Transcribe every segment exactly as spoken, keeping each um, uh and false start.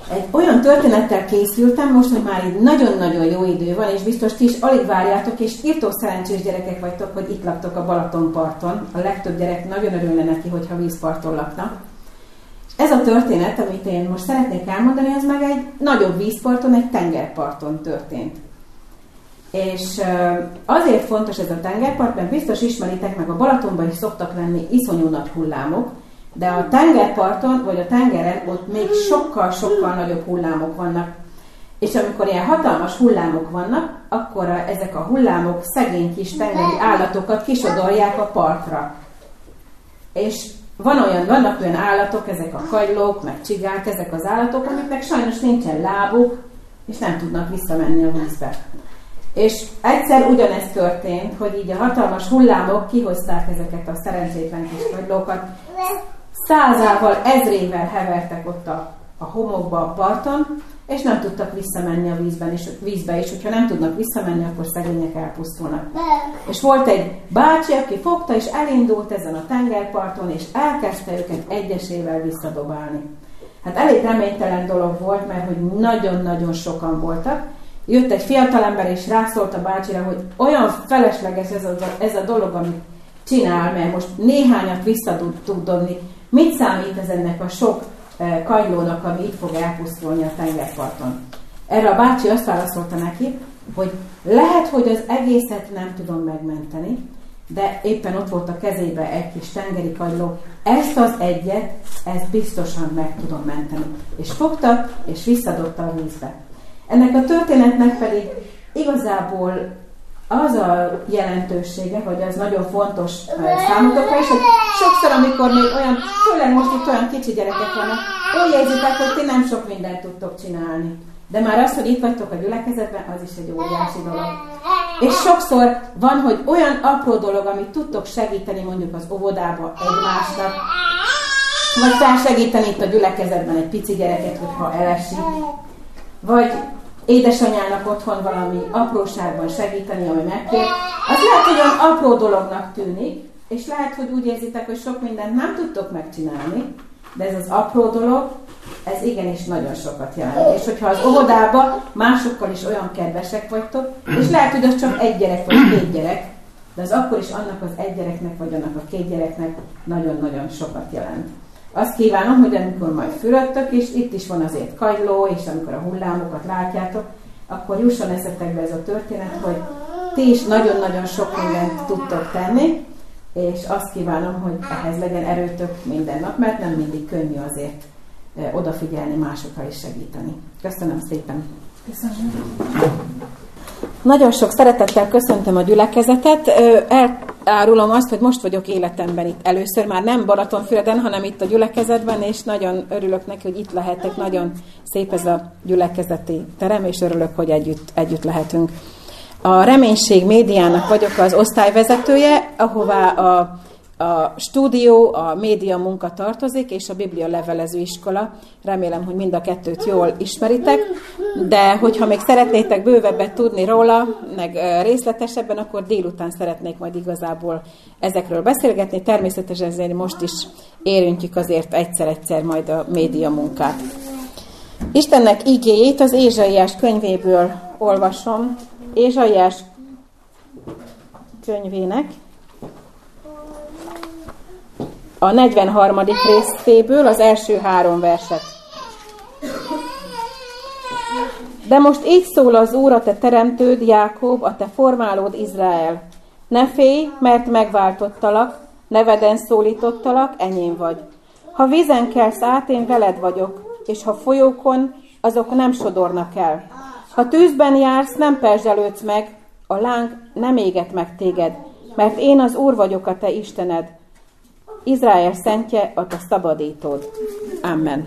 Egy olyan történettel készültem most, hogy már így nagyon-nagyon jó idő van, és biztos ti is alig várjátok, és írtó szerencsés gyerekek vagytok, hogy itt laktok a Balatonparton. A legtöbb gyerek nagyon örülne neki, hogyha vízparton laknak. Ez a történet, amit én most szeretnék elmondani, az meg egy nagyobb vízparton, egy tengerparton történt. És azért fontos ez a tengerpart, mert biztos ismeritek, meg a Balatonban is szoktak lenni iszonyú nagy hullámok, de a tengerparton, vagy a tengeren ott még sokkal-sokkal nagyobb hullámok vannak. És amikor ilyen hatalmas hullámok vannak, akkor a, ezek a hullámok szegény kis tengeri állatokat kisodorják a partra. És van olyan, vannak olyan állatok, ezek a kagylók, meg csigák, ezek az állatok, amiknek sajnos nincsen lábuk, és nem tudnak visszamenni a vízbe. És egyszer ugyanezt történt, hogy így a hatalmas hullámok kihozták ezeket a szerencsétlen kis kagylókat, százával, ezrével hevertek ott a, a homokba, a parton, és nem tudtak visszamenni a vízben és, vízbe is. Hogyha nem tudnak visszamenni, akkor szegények elpusztulnak. És volt egy bácsi, aki fogta, és elindult ezen a tengerparton, és elkezdte őket egyesével visszadobálni. Hát elég reménytelen dolog volt, mert hogy nagyon-nagyon sokan voltak. Jött egy fiatalember, és rászólt a bácsira, hogy olyan felesleges ez a, ez a dolog, amit csinál, mert most néhányat vissza tud dobni. Mit számít ez ennek a sok eh, kagylónak, ami itt fog elpusztulni a tengerparton? Erre a bácsi azt válaszolta neki, hogy lehet, hogy az egészet nem tudom megmenteni, de éppen ott volt a kezébe egy kis tengeri kagyló, ezt az egyet, ezt biztosan meg tudom menteni. És fogta, és visszadobta a vízbe. Ennek a történetnek pedig igazából az a jelentősége, hogy az nagyon fontos számotokra is, hogy sokszor, amikor még olyan, főleg most itt olyan kicsi gyerekek vannak, úgy érzitek, hogy ti nem sok mindent tudtok csinálni. De már az, hogy itt vagytok a gyülekezetben, az is egy óriási dolog. És sokszor van, hogy olyan apró dolog, amit tudtok segíteni mondjuk az óvodába egymásnak, vagy felsegíteni itt a gyülekezetben egy pici gyereket, hogyha elesik, vagy édesanyának otthon valami apróságban segíteni, ami megkér. Az lehet, hogy olyan apró dolognak tűnik, és lehet, hogy úgy érzitek, hogy sok mindent nem tudtok megcsinálni, de ez az apró dolog, ez igenis nagyon sokat jelent. És hogyha az óvodában másokkal is olyan kedvesek vagytok, és lehet, hogy az csak egy gyerek vagy két gyerek, de az akkor is annak az egy gyereknek, vagy annak a két gyereknek nagyon-nagyon sokat jelent. Azt kívánom, hogy amikor majd fürödtök, és itt is van azért kagyló, és amikor a hullámokat látjátok, akkor jusson eszetekbe ez a történet, hogy ti is nagyon-nagyon sok mindent tudtok tenni, és azt kívánom, hogy ehhez legyen erőtök minden nap, mert nem mindig könnyű azért odafigyelni, másokra is segíteni. Köszönöm szépen! Köszönöm! Nagyon sok szeretettel köszöntöm a gyülekezetet. Elárulom azt, hogy most vagyok életemben itt először, már nem Balatonfüreden, hanem itt a gyülekezetben, és nagyon örülök neki, hogy itt lehetek. Nagyon szép ez a gyülekezeti terem, és örülök, hogy együtt, együtt lehetünk. A Reménység médiának vagyok az osztályvezetője, ahová a A stúdió, a média munka tartozik, és a Biblia levelező iskola. Remélem, hogy mind a kettőt jól ismeritek, de hogyha még szeretnétek bővebbet tudni róla, meg részletesebben, akkor délután szeretnék majd igazából ezekről beszélgetni. Természetesen ezért most is érintjük azért egyszer-egyszer majd a média munkát. Istennek igéjét az Ézsaiás könyvéből olvasom. Ézsaiás könyvének a negyvenharmadik részéből az első három verset. De most így szól az Úr, a te teremtőd, Jákob, a te formálód, Izrael. Ne félj, mert megváltottalak, neveden szólítottalak, enyém vagy. Ha vízen kelsz át, én veled vagyok, és ha folyókon, azok nem sodornak el. Ha tűzben jársz, nem perzselődsz meg, a láng nem éget meg téged, mert én az Úr vagyok, a te Istened. Izrael szentje, a te szabadítód. Amen.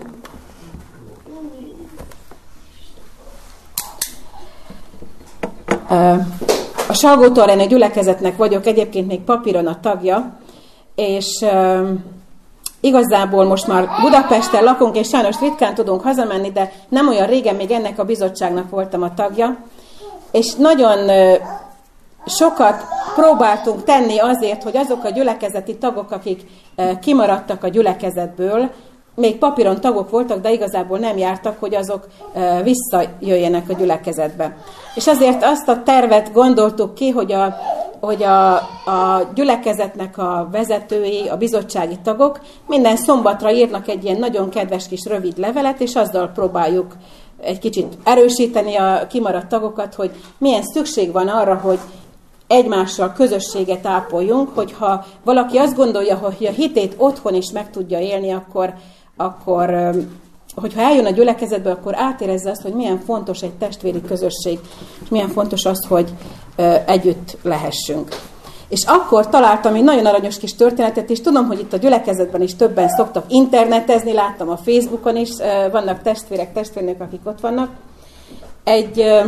A Salgótarjányi gyülekezetnek vagyok, egyébként még papíron a tagja, és igazából most már Budapesten lakunk, és sajnos ritkán tudunk hazamenni, de nem olyan régen még ennek a bizottságnak voltam a tagja, és nagyon sokat próbáltunk tenni azért, hogy azok a gyülekezeti tagok, akik kimaradtak a gyülekezetből, még papíron tagok voltak, de igazából nem jártak, hogy azok visszajöjjenek a gyülekezetbe. És azért azt a tervet gondoltuk ki, hogy a, hogy a, a gyülekezetnek a vezetői, a bizottsági tagok minden szombatra írnak egy ilyen nagyon kedves kis rövid levelet, és azzal próbáljuk egy kicsit erősíteni a kimaradt tagokat, hogy milyen szükség van arra, hogy egymással közösséget ápoljunk, hogyha valaki azt gondolja, hogy a hitét otthon is meg tudja élni, akkor, akkor hogyha eljön a gyülekezetbe, akkor átérezze azt, hogy milyen fontos egy testvéri közösség, és milyen fontos az, hogy együtt lehessünk. És akkor találtam egy nagyon aranyos kis történetet, és tudom, hogy itt a gyülekezetben is többen szoktak internetezni, láttam a Facebookon is, vannak testvérek, testvérnők, akik ott vannak. Egy ö,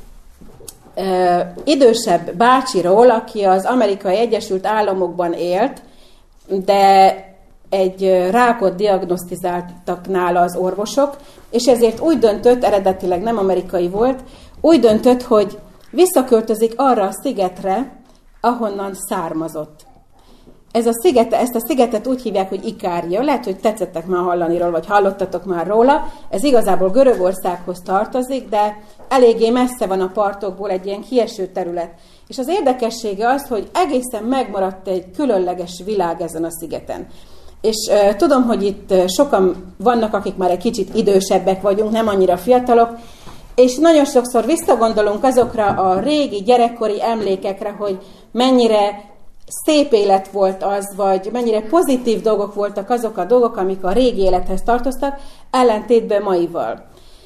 ö, idősebb bácsiról, aki az Amerikai Egyesült Államokban élt, de egy rákot diagnosztizáltak nála az orvosok, és ezért úgy döntött, eredetileg nem amerikai volt, úgy döntött, hogy visszaköltözik arra a szigetre, ahonnan származott. Ez a sziget, ezt a szigetet úgy hívják, hogy Ikária. Lehet, hogy tetszettek már hallani róla, vagy hallottatok már róla. Ez igazából Görögországhoz tartozik, de eléggé messze van a partokból, egy ilyen kieső terület. És az érdekessége az, hogy egészen megmaradt egy különleges világ ezen a szigeten. És uh, tudom, hogy itt uh, sokan vannak, akik már egy kicsit idősebbek vagyunk, nem annyira fiatalok, és nagyon sokszor visszagondolunk azokra a régi gyerekkori emlékekre, hogy mennyire szép élet volt az, vagy mennyire pozitív dolgok voltak azok a dolgok, amik a régi élethez tartoztak, ellentétben maival.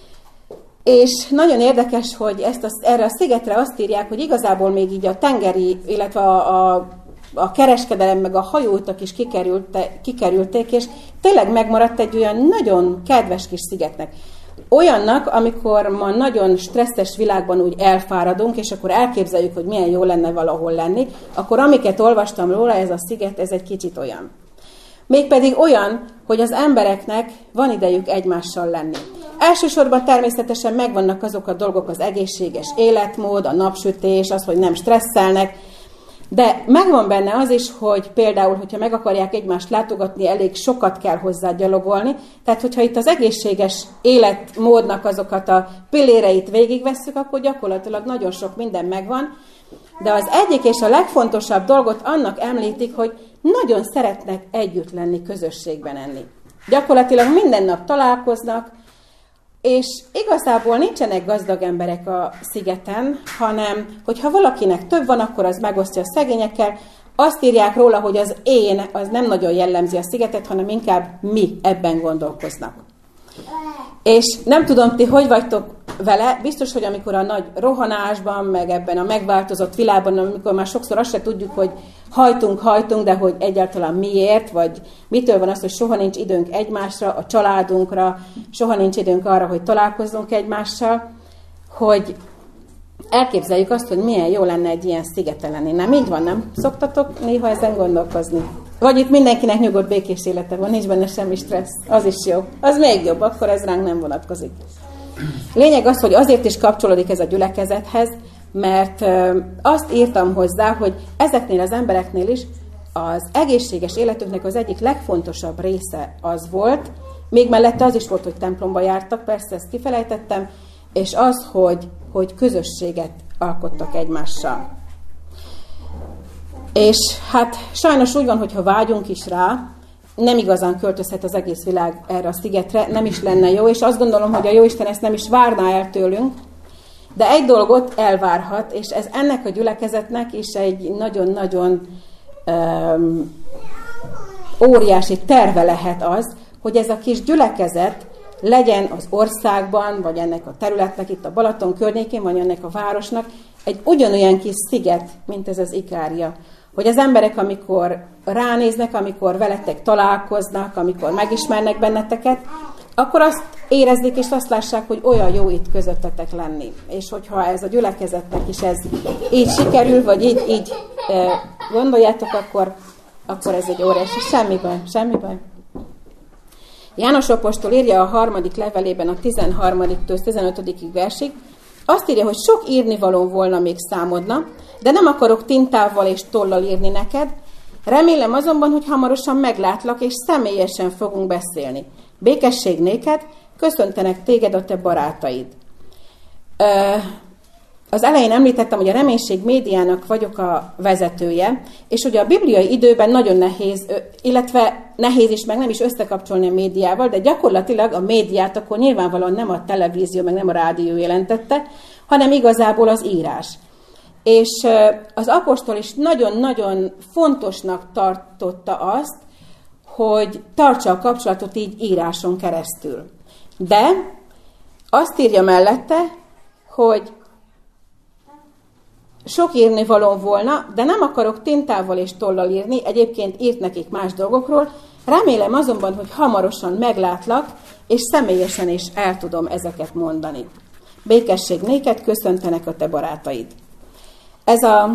És nagyon érdekes, hogy ezt a, erre a szigetre azt írják, hogy igazából még így a tengeri, illetve a, a, a kereskedelem, meg a hajóutak is kikerülte, kikerülték, és tényleg megmaradt egy olyan nagyon kedves kis szigetnek. Olyannak, amikor ma nagyon stresszes világban úgy elfáradunk, és akkor elképzeljük, hogy milyen jó lenne valahol lenni, akkor amiket olvastam róla, ez a sziget, ez egy kicsit olyan. Mégpedig olyan, hogy az embereknek van idejük egymással lenni. Elsősorban természetesen megvannak azok a dolgok, az egészséges életmód, a napsütés, az, hogy nem stresszelnek, de megvan benne az is, hogy például, hogyha meg akarják egymást látogatni, elég sokat kell hozzá gyalogolni. Tehát, hogyha itt az egészséges életmódnak azokat a pilléreit végigvesszük, akkor gyakorlatilag nagyon sok minden megvan. De az egyik és a legfontosabb dolgot annak említik, hogy nagyon szeretnek együtt lenni, közösségben enni. Gyakorlatilag minden nap találkoznak, és igazából nincsenek gazdag emberek a szigeten, hanem, hogyha valakinek több van, akkor az megosztja a szegényekkel. Azt írják róla, hogy az én, az nem nagyon jellemzi a szigetet, hanem inkább mi ebben gondolkoznak. És nem tudom, ti hogy vagytok vele, biztos, hogy amikor a nagy rohanásban, meg ebben a megváltozott világban, amikor már sokszor azt se tudjuk, hogy hajtunk, hajtunk, de hogy egyáltalán miért, vagy mitől van az, hogy soha nincs időnk egymásra, a családunkra, soha nincs időnk arra, hogy találkozzunk egymással, hogy elképzeljük azt, hogy milyen jó lenne egy ilyen szigeten lenni. Nem így van, nem? Szoktatok néha ezen gondolkozni? Vagy itt mindenkinek nyugodt, békés élete van, nincs benne semmi stressz. Az is jó. Az még jobb, akkor ez ránk nem vonatkozik. Lényeg az, hogy azért is kapcsolódik ez a gyülekezethez, mert azt írtam hozzá, hogy ezeknél az embereknél is az egészséges életünknek az egyik legfontosabb része az volt, még mellette az is volt, hogy templomba jártak, persze ezt kifelejtettem, és az, hogy, hogy közösséget alkottak egymással. És hát sajnos úgy van, hogyha vágyunk is rá, nem igazán költözhet az egész világ erre a szigetre, nem is lenne jó, és azt gondolom, hogy a Jóisten ezt nem is várná el tőlünk, de egy dolgot elvárhat, és ez ennek a gyülekezetnek is egy nagyon-nagyon um, óriási terve lehet az, hogy ez a kis gyülekezet legyen az országban, vagy ennek a területnek itt a Balaton környékén, vagy ennek a városnak egy ugyanolyan kis sziget, mint ez az Ikária. Hogy az emberek, amikor ránéznek, amikor veletek találkoznak, amikor megismernek benneteket, akkor azt érezzék és azt lássák, hogy olyan jó itt közöttetek lenni. És hogyha ez a gyülekezetnek is ez így sikerül, vagy így, így e, gondoljátok, akkor, akkor ez egy óriási. Semmi baj, semmi baj. János apostol írja a harmadik levelében a tizenharmadiktől tizenötödikig versig, azt írja, hogy sok írnivaló volna még számodna, de nem akarok tintával és tollal írni neked. Remélem azonban, hogy hamarosan meglátlak, és személyesen fogunk beszélni. Békesség néked, köszöntenek téged a te barátaid. Az elején említettem, hogy a Reménység médiának vagyok a vezetője, és ugye a bibliai időben nagyon nehéz, illetve nehéz is, meg nem is összekapcsolni a médiával, de gyakorlatilag a médiát akkor nyilvánvalóan nem a televízió, meg nem a rádió jelentette, hanem igazából az írás. És az apostol is nagyon-nagyon fontosnak tartotta azt, hogy tartsa a kapcsolatot így íráson keresztül. De azt írja mellette, hogy sok írnivaló volna, de nem akarok tintával és tollal írni, egyébként írt nekik más dolgokról, remélem azonban, hogy hamarosan meglátlak, és személyesen is el tudom ezeket mondani. Békesség néked, köszöntenek a te barátaid. Ez a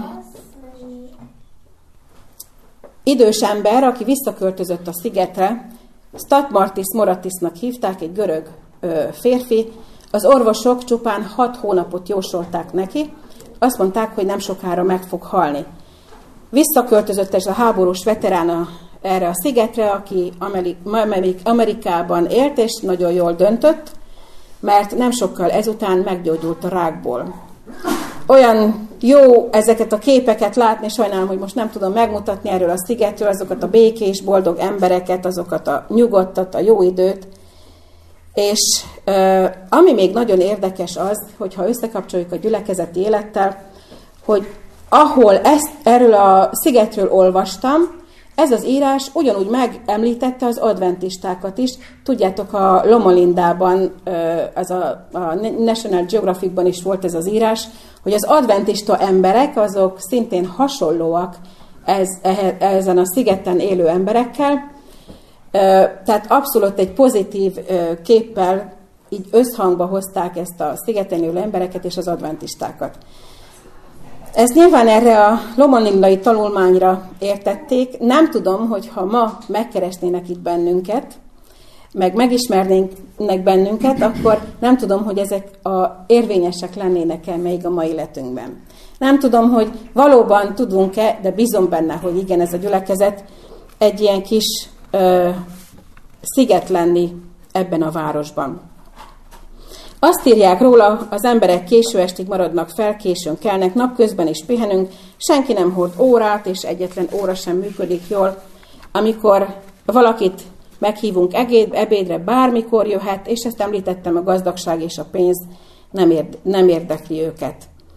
idős ember, aki visszaköltözött a szigetre, Statmartis Moratisnak hívták, egy görög ö, férfi, az orvosok csupán hat hónapot jósolták neki, azt mondták, hogy nem sokára meg fog halni. Visszaköltözött ez a háborús veterán erre a szigetre, aki Amerik- Amerikában élt, és nagyon jól döntött, mert nem sokkal ezután meggyógyult a rákból. Olyan jó ezeket a képeket látni, sajnálom, hogy most nem tudom megmutatni erről a szigetről, azokat a békés, boldog embereket, azokat a nyugodtat, a jó időt. És uh, ami még nagyon érdekes az, hogyha összekapcsoljuk a gyülekezeti élettel, hogy ahol ezt, erről a szigetről olvastam, ez az írás ugyanúgy megemlítette az adventistákat is. Tudjátok, a Loma Lindában, az a, a National Geographicban is volt ez az írás, hogy az adventista emberek azok szintén hasonlóak ez, ezen a szigeten élő emberekkel. Tehát abszolút egy pozitív képpel így összhangba hozták ezt a szigeten élő embereket és az adventistákat. Ezt nyilván erre a lomonindai tanulmányra értették. Nem tudom, hogy ha ma megkeresnének itt bennünket, meg megismernének bennünket, akkor nem tudom, hogy ezek a érvényesek lennének-e még a mai életünkben. Nem tudom, hogy valóban tudunk-e, de bízom benne, hogy igen, ez a gyülekezet egy ilyen kis ö, sziget lenni ebben a városban. Azt írják róla, az emberek késő estig maradnak fel, későn kelnek, napközben is pihenünk, senki nem hord órát, és egyetlen óra sem működik jól. Amikor valakit meghívunk ebédre, bármikor jöhet, és ezt említettem, a gazdagság és a pénz nem, érde, nem érdekli őket.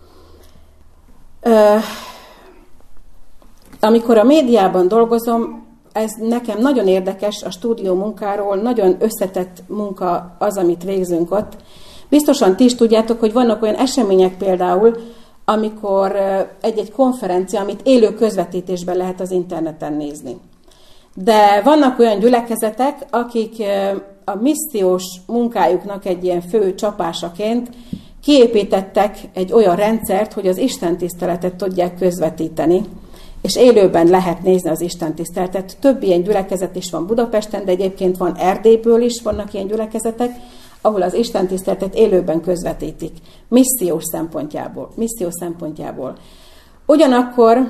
Ö, amikor a médiában dolgozom, ez nekem nagyon érdekes a stúdió munkáról, nagyon összetett munka az, amit végzünk ott. Biztosan ti is tudjátok, hogy vannak olyan események például, amikor egy-egy konferencia, amit élő közvetítésben lehet az interneten nézni. De vannak olyan gyülekezetek, akik a missziós munkájuknak egy ilyen fő csapásaként kiépítettek egy olyan rendszert, hogy az istentiszteletet tudják közvetíteni, és élőben lehet nézni az istentiszteletet. Több ilyen gyülekezet is van Budapesten, de egyébként van Erdélyből is, vannak ilyen gyülekezetek, ahol az istentiszteletet élőben közvetítik, missziós szempontjából. Missziós szempontjából. Ugyanakkor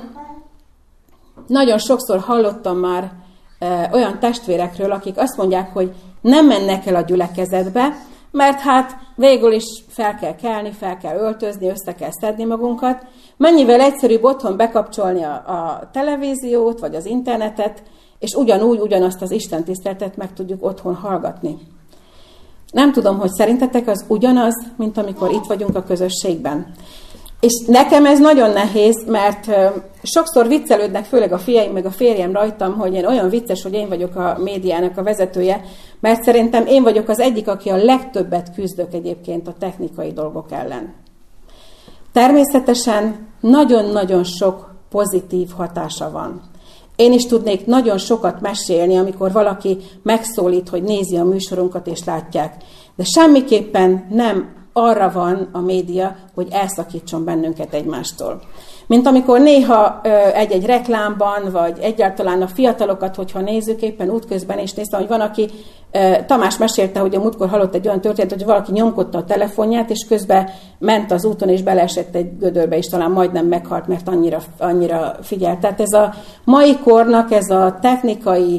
nagyon sokszor hallottam már e, olyan testvérekről, akik azt mondják, hogy nem mennek el a gyülekezetbe, mert hát végül is fel kell kelni, fel kell öltözni, össze kell szedni magunkat. Mennyivel egyszerűbb otthon bekapcsolni a, a televíziót, vagy az internetet, és ugyanúgy, ugyanazt az istentiszteletet meg tudjuk otthon hallgatni. Nem tudom, hogy szerintetek az ugyanaz, mint amikor itt vagyunk a közösségben. És nekem ez nagyon nehéz, mert sokszor viccelődnek, főleg a fiaim, meg a férjem rajtam, hogy én olyan vicces, hogy én vagyok a médiának a vezetője, mert szerintem én vagyok az egyik, aki a legtöbbet küzdök egyébként a technikai dolgok ellen. Természetesen nagyon-nagyon sok pozitív hatása van. Én is tudnék nagyon sokat mesélni, amikor valaki megszólít, hogy nézi a műsorunkat és látják. De semmiképpen nem arra van a média, hogy elszakítson bennünket egymástól. Mint amikor néha egy-egy reklámban, vagy egyáltalán a fiatalokat, hogyha nézzük, éppen útközben is néztem, hogy van, aki, Tamás mesélte, hogy a múltkor hallott egy olyan történet, hogy valaki nyomkodta a telefonját, és közben ment az úton, és beleesett egy gödörbe, és talán majdnem meghalt, mert annyira, annyira figyelt. Tehát ez a mai kornak, ez a technikai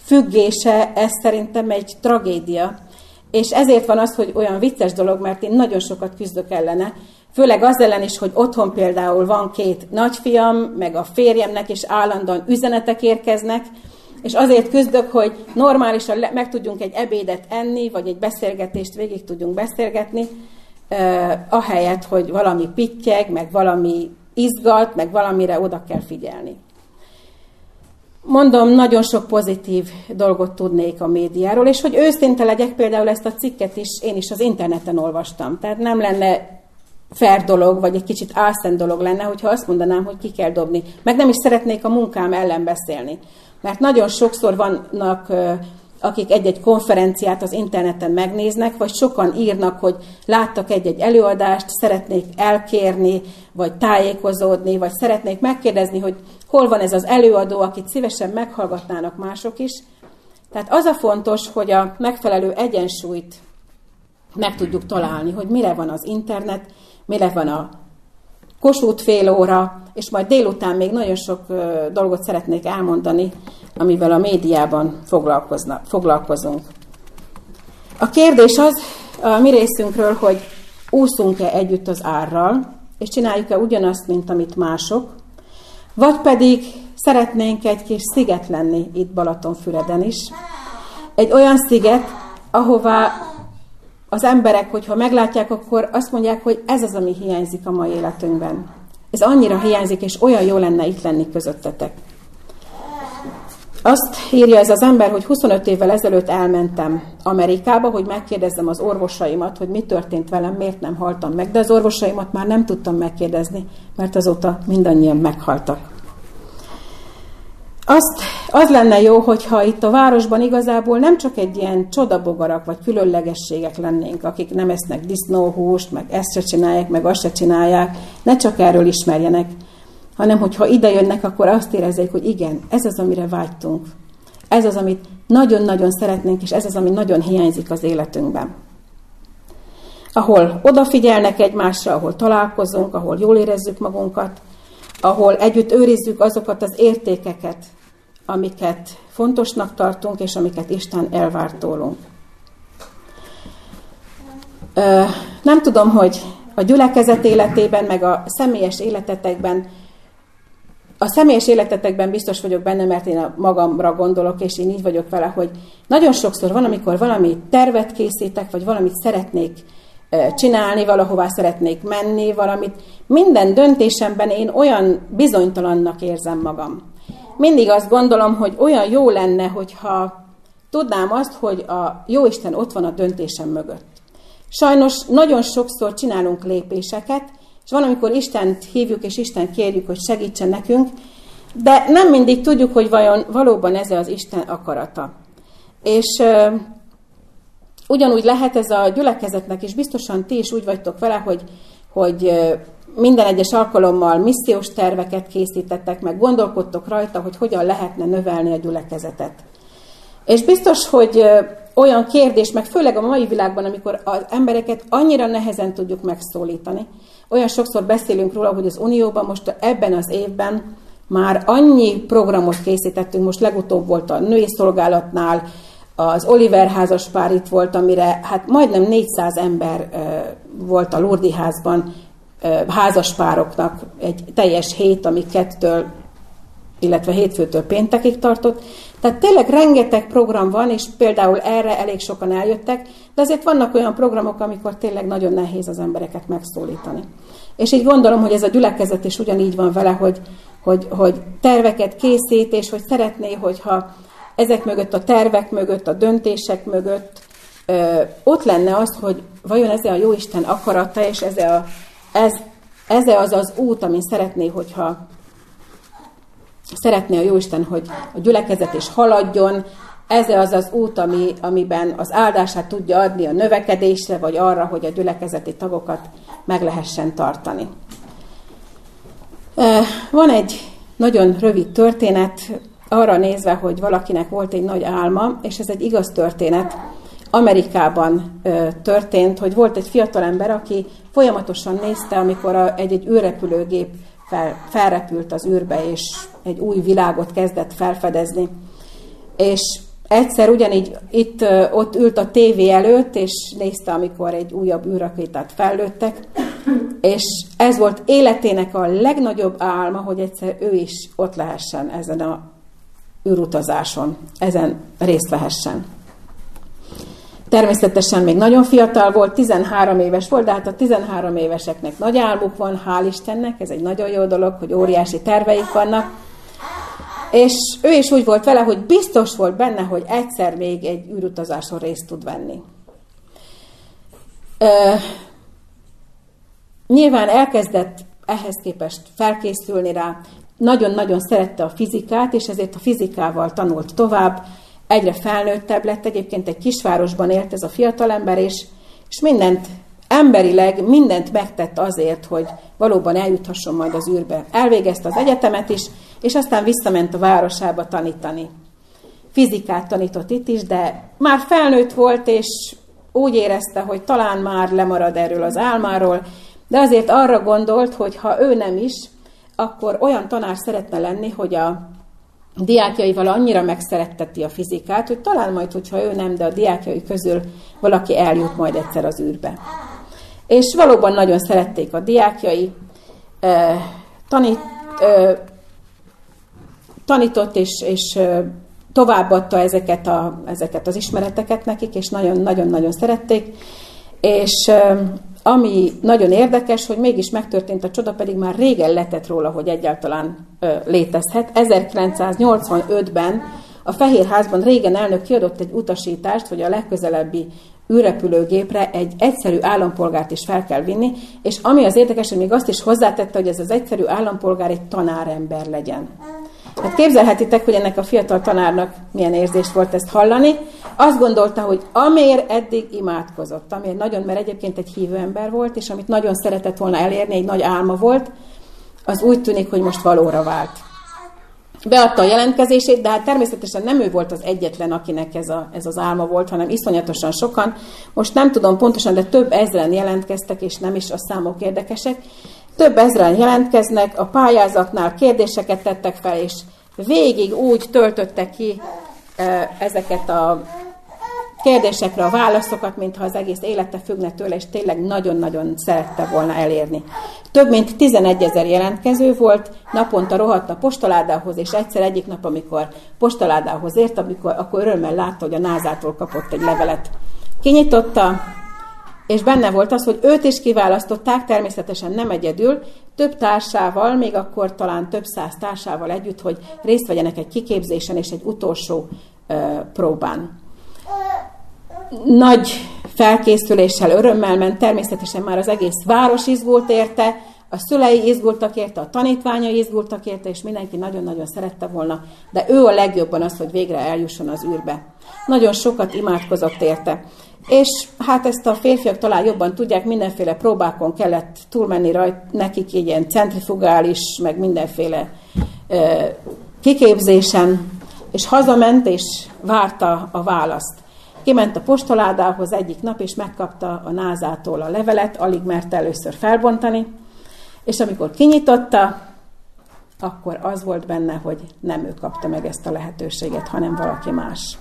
függése, ez szerintem egy tragédia. És ezért van az, hogy olyan vicces dolog, mert én nagyon sokat küzdök ellene. Főleg az ellen is, hogy otthon például van két nagyfiam, meg a férjemnek, és állandóan üzenetek érkeznek, és azért küzdök, hogy normálisan meg tudjunk egy ebédet enni, vagy egy beszélgetést végig tudjunk beszélgetni, eh, ahelyett, hogy valami pittyeg, meg valami izgat, meg valamire oda kell figyelni. Mondom, nagyon sok pozitív dolgot tudnék a médiáról, és hogy őszinte legyek, például ezt a cikket is én is az interneten olvastam. Tehát nem lenne fair dolog, vagy egy kicsit álszent dolog lenne, hogyha azt mondanám, hogy ki kell dobni. Meg nem is szeretnék a munkám ellen beszélni. Mert nagyon sokszor vannak, akik egy-egy konferenciát az interneten megnéznek, vagy sokan írnak, hogy láttak egy-egy előadást, szeretnék elkérni, vagy tájékozódni, vagy szeretnék megkérdezni, hogy hol van ez az előadó, akit szívesen meghallgatnának mások is. Tehát az a fontos, hogy a megfelelő egyensúlyt meg tudjuk találni, hogy mire van az internet, mire van a Kossuth fél óra, és majd délután még nagyon sok dolgot szeretnék elmondani, amivel a médiában foglalkozunk. A kérdés az a mi részünkről, hogy úszunk-e együtt az árral, és csináljuk-e ugyanazt, mint amit mások, vagy pedig szeretnénk egy kis sziget lenni itt Balatonfüreden is. Egy olyan sziget, ahová az emberek, hogyha meglátják, akkor azt mondják, hogy ez az, ami hiányzik a mai életünkben. Ez annyira hiányzik, és olyan jó lenne itt lenni közöttetek. Azt írja ez az ember, hogy huszonöt évvel ezelőtt elmentem Amerikába, hogy megkérdezzem az orvosaimat, hogy mi történt velem, miért nem haltam meg, de az orvosaimat már nem tudtam megkérdezni, mert azóta mindannyian meghaltak. Azt, az lenne jó, hogyha itt a városban igazából nem csak egy ilyen csodabogarak vagy különlegességek lennénk, akik nem esznek disznóhúst, meg ezt se csinálják, meg azt se csinálják, ne csak erről ismerjenek, hanem hogyha ide jönnek, akkor azt érezzék, hogy igen, ez az, amire vágytunk. Ez az, amit nagyon-nagyon szeretnénk, és ez az, ami nagyon hiányzik az életünkben. Ahol odafigyelnek egymásra, ahol találkozunk, ahol jól érezzük magunkat, ahol együtt őrizzük azokat az értékeket, amiket fontosnak tartunk, és amiket Isten elvár tőlünk. Nem tudom, hogy a gyülekezet életében, meg a személyes életetekben, a személyes életetekben biztos vagyok benne, mert én a magamra gondolok, és én így vagyok vele, hogy nagyon sokszor van, amikor valami tervet készítek, vagy valamit szeretnék csinálni, valahová szeretnék menni, valamit. Minden döntésemben én olyan bizonytalannak érzem magam. Mindig azt gondolom, hogy olyan jó lenne, hogyha tudnám azt, hogy a Jóisten ott van a döntésem mögött. Sajnos nagyon sokszor csinálunk lépéseket, és van, amikor Istent hívjuk, és Istent kérjük, hogy segítsen nekünk, de nem mindig tudjuk, hogy vajon valóban ez az Isten akarata. És uh, ugyanúgy lehet ez a gyülekezetnek is, biztosan ti is úgy vagytok vele, hogy, hogy uh, minden egyes alkalommal missziós terveket készítettek, meg gondolkodtok rajta, hogy hogyan lehetne növelni a gyülekezetet. És biztos, hogy uh, olyan kérdés, meg főleg a mai világban, amikor az embereket annyira nehezen tudjuk megszólítani, olyan sokszor beszélünk róla, hogy az Unióban most ebben az évben már annyi programot készítettünk, most legutóbb volt a női szolgálatnál, az Oliver házaspár itt volt, amire hát majdnem négyszáz ember volt a Lourdes házban házaspároknak egy teljes hét, ami kettől, illetve hétfőtől péntekig tartott. Tehát tényleg rengeteg program van, és például erre elég sokan eljöttek, de azért vannak olyan programok, amikor tényleg nagyon nehéz az embereket megszólítani. És így gondolom, hogy ez a gyülekezet is ugyanígy van vele, hogy, hogy, hogy terveket készít, és hogy szeretné, hogyha ezek mögött, a tervek mögött, a döntések mögött ö, ott lenne az, hogy vajon ez a Jóisten akarata, és ez, a, ez, ez az az út, amin szeretné, hogyha szeretné a Jóisten, hogy a gyülekezet is haladjon, ez az az út, ami, amiben az áldását tudja adni a növekedésre, vagy arra, hogy a gyülekezeti tagokat meg lehessen tartani. Van egy nagyon rövid történet, arra nézve, hogy valakinek volt egy nagy álma, és ez egy igaz történet. Amerikában történt, hogy volt egy fiatalember, aki folyamatosan nézte, amikor egy-egy űrrepülőgép fel, felrepült az űrbe, és egy új világot kezdett felfedezni. És egyszer ugyanígy itt, ott ült a tévé előtt, és nézte, amikor egy újabb űrrakétát fellőttek, és ez volt életének a legnagyobb álma, hogy egyszer ő is ott lehessen ezen a űrutazáson, ezen részt vehessen. Természetesen még nagyon fiatal volt, tizenhárom éves volt, de hát a tizenhárom éveseknek nagy álmuk van, hál' Istennek, ez egy nagyon jó dolog, hogy óriási terveik vannak. És ő is úgy volt vele, hogy biztos volt benne, hogy egyszer még egy űrutazáson részt tud venni. Ö, nyilván elkezdett ehhez képest felkészülni rá, nagyon-nagyon szerette a fizikát, és ezért a fizikával tanult tovább, egyre felnőttebb lett, egyébként egy kisvárosban élt ez a fiatalember, és, és mindent, emberileg mindent megtett azért, hogy valóban eljuthasson majd az űrbe. Elvégezte az egyetemet is, és aztán visszament a városába tanítani. Fizikát tanított itt is, de már felnőtt volt, és úgy érezte, hogy talán már lemarad erről az álmáról, de azért arra gondolt, hogy ha ő nem is, akkor olyan tanár szeretne lenni, hogy a diákjaival annyira megszeretteti a fizikát, hogy talán majd, hogyha ő nem, de a diákjai közül valaki eljut majd egyszer az űrbe. És valóban nagyon szerették a diákjai, tanít, tanított és, és továbbadta ezeket, a, ezeket az ismereteket nekik, és nagyon-nagyon szerették. És ami nagyon érdekes, hogy mégis megtörtént a csoda, pedig már régen letett róla, hogy egyáltalán ö, létezhet. ezerkilencszáznyolcvanötben a Fehérházban Reagan elnök kiadott egy utasítást, hogy a legközelebbi űrrepülőgépre egy egyszerű állampolgárt is fel kell vinni, és ami az érdekes, hogy még azt is hozzátette, hogy ez az egyszerű állampolgár egy tanárember legyen. Hát képzelhetitek, hogy ennek a fiatal tanárnak milyen érzés volt ezt hallani. Azt gondolta, hogy amiért eddig imádkozott, amiért nagyon, mert egyébként egy hívő ember volt, és amit nagyon szeretett volna elérni, egy nagy álma volt, az úgy tűnik, hogy most valóra vált. Beadta a jelentkezését, de hát természetesen nem ő volt az egyetlen, akinek ez, a, ez az álma volt, hanem iszonyatosan sokan. Most nem tudom pontosan, de több ezren jelentkeztek, és nem is a számok érdekesek. Több ezren jelentkeznek, a pályázatnál kérdéseket tettek fel, és végig úgy töltötte ki ezeket a kérdésekre a válaszokat, mintha az egész élete függne tőle, és tényleg nagyon-nagyon szerette volna elérni. Több mint tizenegyezer jelentkező volt, naponta rohadt a postaládához, és egyszer egyik nap, amikor postaládához ért, amikor, akkor örömmel látta, hogy a názától kapott egy levelet. Kinyitotta, és benne volt az, hogy őt is kiválasztották, természetesen nem egyedül, több társával, még akkor talán több száz társával együtt, hogy részt vegyenek egy kiképzésen és egy utolsó ö, próbán. Nagy felkészüléssel, örömmel ment, természetesen már az egész város izgult érte, a szülei izgultak érte, a tanítványai izgultak érte, és mindenki nagyon-nagyon szerette volna, de ő a legjobban az, hogy végre eljusson az űrbe. Nagyon sokat imádkozott érte. És hát ezt a férfiak talán jobban tudják, mindenféle próbákon kellett túlmenni rajt, nekik így ilyen centrifugális, meg mindenféle ö, kiképzésen, és hazament, és várta a választ. Kiment a postaládához egyik nap, és megkapta a názától a levelet, alig merte először felbontani, és amikor kinyitotta, akkor az volt benne, hogy nem ő kapta meg ezt a lehetőséget, hanem valaki más.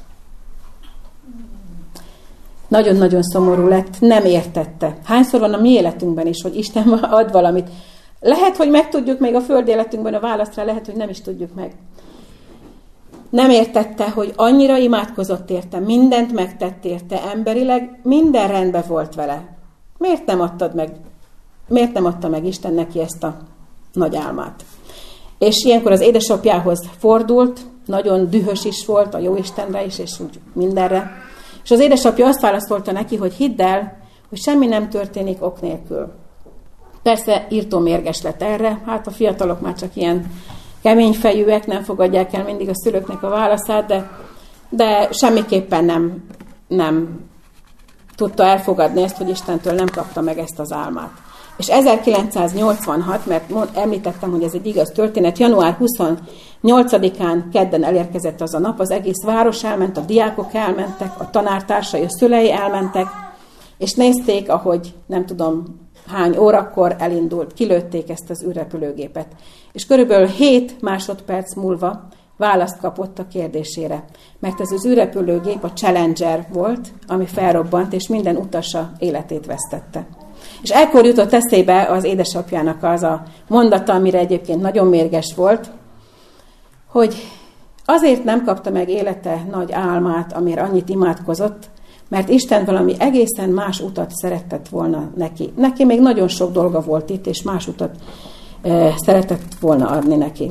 Nagyon-nagyon szomorú lett, nem értette. Hányszor van a mi életünkben is, hogy Isten ad valamit. Lehet, hogy megtudjuk még a föld életünkben a választ rá, lehet, hogy nem is tudjuk meg. Nem értette, hogy annyira imádkozott érte, mindent megtett érte, emberileg minden rendben volt vele. Miért nem adtad meg, miért nem adta meg Isten neki ezt a nagy álmát? És ilyenkor az édesapjához fordult, nagyon dühös is volt a Jóistenre is, és úgy mindenre. És az édesapja azt válaszolta neki, hogy hidd el, hogy semmi nem történik ok nélkül. Persze írtó mérges lett erre, hát a fiatalok már csak ilyen keményfejűek, nem fogadják el mindig a szülőknek a válaszát, de, de semmiképpen nem, nem tudta elfogadni ezt, hogy Istentől nem kapta meg ezt az álmát. És ezerkilencszáznyolcvanhat, mert említettem, hogy ez egy igaz történet, január huszonnyolcadikán kedden elérkezett az a nap, az egész város elment, a diákok elmentek, a tanártársai, a szülei elmentek, és nézték, ahogy nem tudom hány órakor elindult, kilőtték ezt az űrrepülőgépet. És körülbelül hét másodperc múlva választ kapott a kérdésére. Mert ez az űrrepülőgép a Challenger volt, ami felrobbant, és minden utasa életét vesztette. És ekkor jutott eszébe az édesapjának az a mondata, amire egyébként nagyon mérges volt, hogy azért nem kapta meg élete nagy álmát, amire annyit imádkozott, mert Isten valami egészen más utat szeretett volna neki. Neki még nagyon sok dolga volt itt, és más utat e, szeretett volna adni neki.